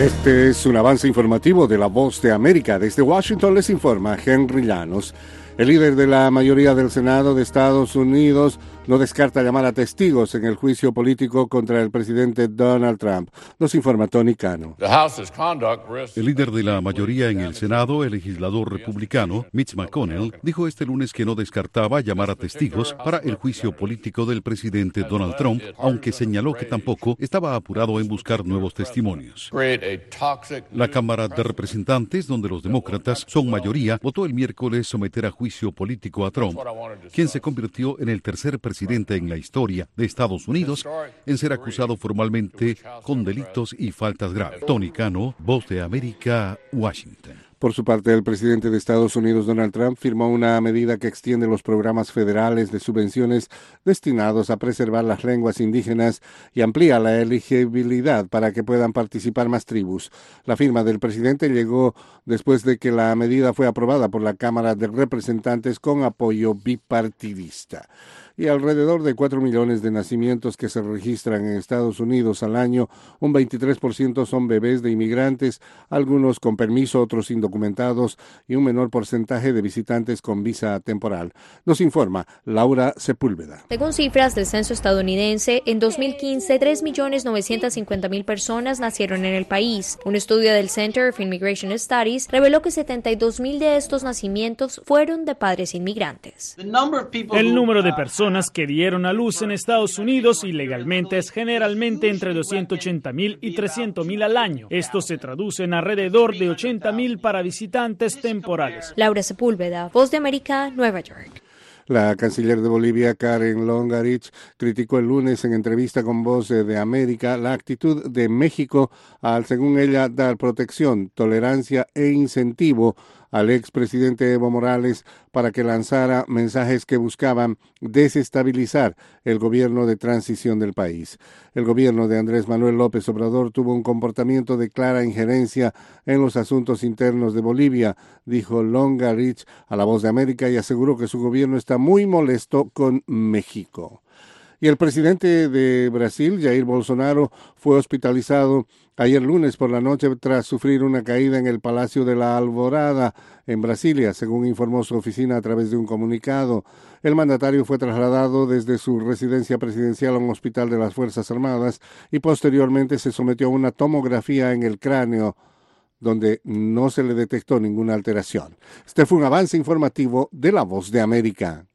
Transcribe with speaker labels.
Speaker 1: Este es un avance informativo de La Voz de América. Desde Washington les informa Henry Llanos. El líder de la mayoría del Senado de Estados Unidos no descarta llamar a testigos en el juicio político contra el presidente Donald Trump. Nos informa Tony Cano.
Speaker 2: El líder de la mayoría en el Senado, el legislador republicano Mitch McConnell, dijo este lunes que no descartaba llamar a testigos para el juicio político del presidente Donald Trump, aunque señaló que tampoco estaba apurado en buscar nuevos testimonios. La Cámara de Representantes, donde los demócratas son mayoría, votó el miércoles someter a juicio político a Trump, quien se convirtió en el tercer presidente en la historia de Estados Unidos en ser acusado formalmente con delitos y faltas graves. Tony Cano, Voz de América, Washington.
Speaker 1: Por su parte, el presidente de Estados Unidos, Donald Trump, firmó una medida que extiende los programas federales de subvenciones destinados a preservar las lenguas indígenas y amplía la elegibilidad para que puedan participar más tribus. La firma del presidente llegó después de que la medida fue aprobada por la Cámara de Representantes con apoyo bipartidista. Y alrededor de 4 millones de nacimientos que se registran en Estados Unidos al año, un 23% son bebés de inmigrantes, algunos con permiso, otros indocumentados y un menor porcentaje de visitantes con visa temporal. Nos informa Laura Sepúlveda.
Speaker 3: Según cifras del censo estadounidense, en 2015, 3.950.000 personas nacieron en el país. Un estudio del Center for Immigration Studies reveló que 72.000 de estos nacimientos fueron de padres inmigrantes.
Speaker 4: El número de personas que dieron a luz en Estados Unidos ilegalmente es generalmente entre 280.000 y 300.000 al año. Esto se traduce en alrededor de 80.000 para visitantes temporales.
Speaker 3: Laura Sepúlveda, Voz de América, Nueva York.
Speaker 1: La canciller de Bolivia, Karen Longarich, criticó el lunes en entrevista con Voz de América la actitud de México al, según ella, dar protección, tolerancia e incentivo al expresidente Evo Morales para que lanzara mensajes que buscaban desestabilizar el gobierno de transición del país. El gobierno de Andrés Manuel López Obrador tuvo un comportamiento de clara injerencia en los asuntos internos de Bolivia, dijo Longarich a La Voz de América y aseguró que su gobierno está muy molesto con México. Y el presidente de Brasil, Jair Bolsonaro, fue hospitalizado ayer lunes por la noche tras sufrir una caída en el Palacio de la Alvorada en Brasilia, según informó su oficina a través de un comunicado. El mandatario fue trasladado desde su residencia presidencial a un hospital de las Fuerzas Armadas y posteriormente se sometió a una tomografía en el cráneo, donde no se le detectó ninguna alteración. Este fue un avance informativo de La Voz de América.